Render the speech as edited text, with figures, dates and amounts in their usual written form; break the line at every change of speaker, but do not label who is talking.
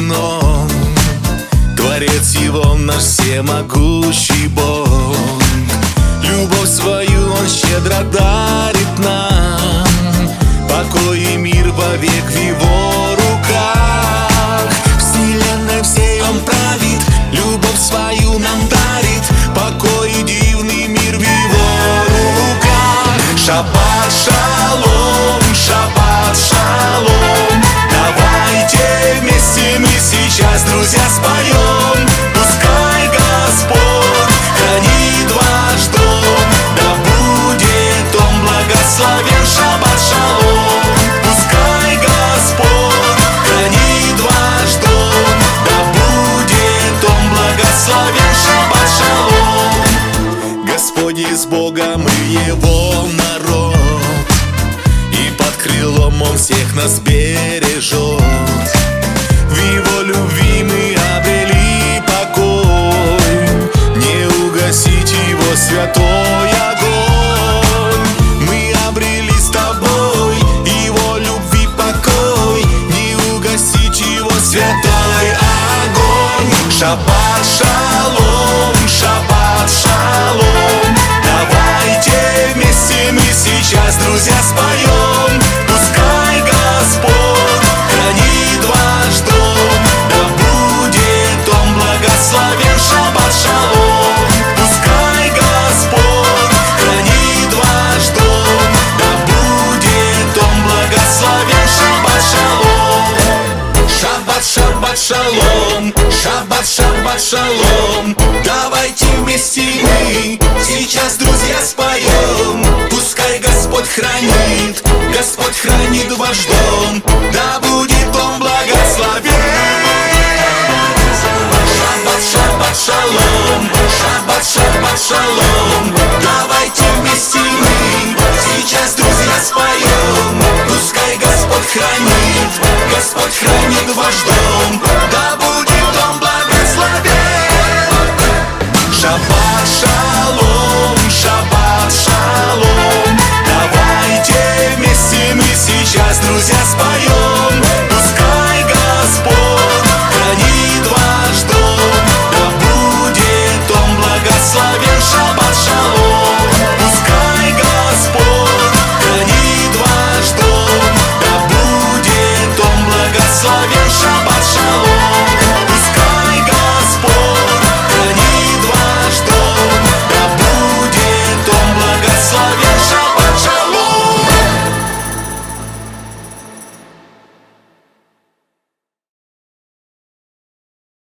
окном. Творец его наш всемогущий Бог. Любовь свою Он щедро дарит нам. Покой и мир вовек в Его руках. Вселенной всей Он правит, любовь свою нам дарит. Покой и дивный мир в Его руках. Шаббат шалом, шаббат шалом. Давайте вместе мы сейчас, друзья, споем. Пускай Господь хранит ваш дом, да будет Он благословен. Шаббат шалом. Пускай Господь хранит ваш дом, да будет Он благословен. Шаббат шалом. Господь есть Бога, мы Его народ, и под крылом Он всех нас бережет. В Его любви мы обрели покой, не угасить Его святой огонь. Мы обрели с тобой Его любви покой, не угасить Его святой огонь. Шаббат шалом, шаббат шалом. Давайте вместе мы сейчас, друзья, споем. Пускай Господь хранит ваш дом, да будет Он благословен. Шаббат шалом. Пускай Господь хранит ваш дом, да будет Он благословен. Шаббат шалом. Шаббат, шаббат шалом, шаббат, шаббат шалом. Давайте вместе мы сейчас, друзья, споем. Пускай Господь хранит ваш дом, да будет Он благословен. Шаббат, шаббат шалом, шаббат, шаббат шалом. Давайте вместе мы сейчас, друзья, споем. Пускай Господь хранит ваш дом,